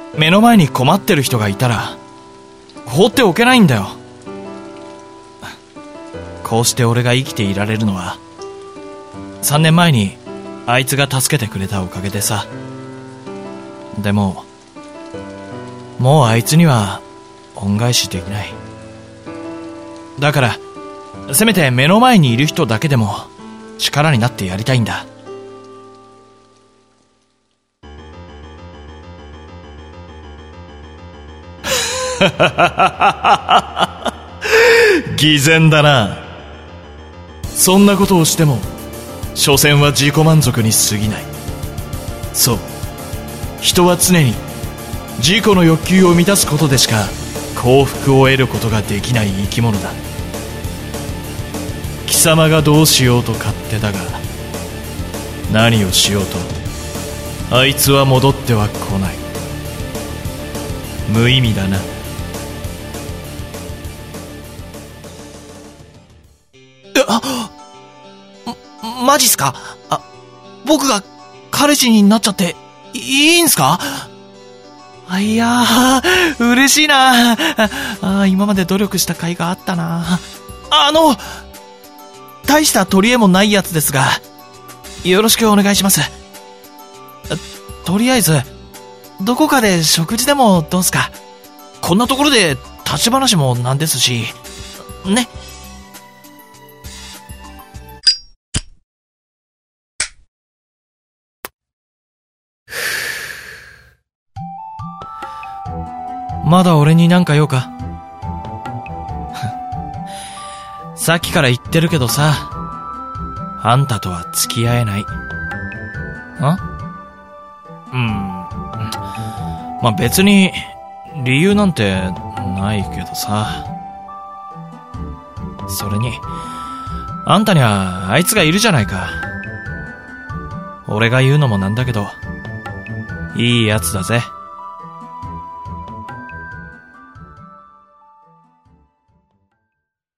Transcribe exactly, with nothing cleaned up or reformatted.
目の前に困ってる人がいたら放っておけないんだよ。こうして俺が生きていられるのはさんねんまえにあいつが助けてくれたおかげでさ。でももうあいつには恩返しできない。だからせめて目の前にいる人だけでも力になってやりたいんだ。偽善だな。そんなことをしても所詮は自己満足に過ぎない。そう、人は常に自己の欲求を満たすことでしか幸福を得ることができない生き物だ。貴様がどうしようと勝手だが、何をしようとあいつは戻っては来ない。無意味だな。 あ、マジっすか？あ、僕が彼氏になっちゃっていいんすか？あ、いやー、嬉しいなあ。今まで努力した甲斐があったな。あの、大した取り柄もないやつですが、よろしくお願いします。とりあえずどこかで食事でもどうすか？こんなところで立ち話もなんですしね。 まだ俺になんか用か？さっきから言ってるけどさ、あんたとは付き合えない。ん？うん。まあ、別に理由なんてないけどさ。それにあんたにはあいつがいるじゃないか。俺が言うのもなんだけど、いいやつだぜ。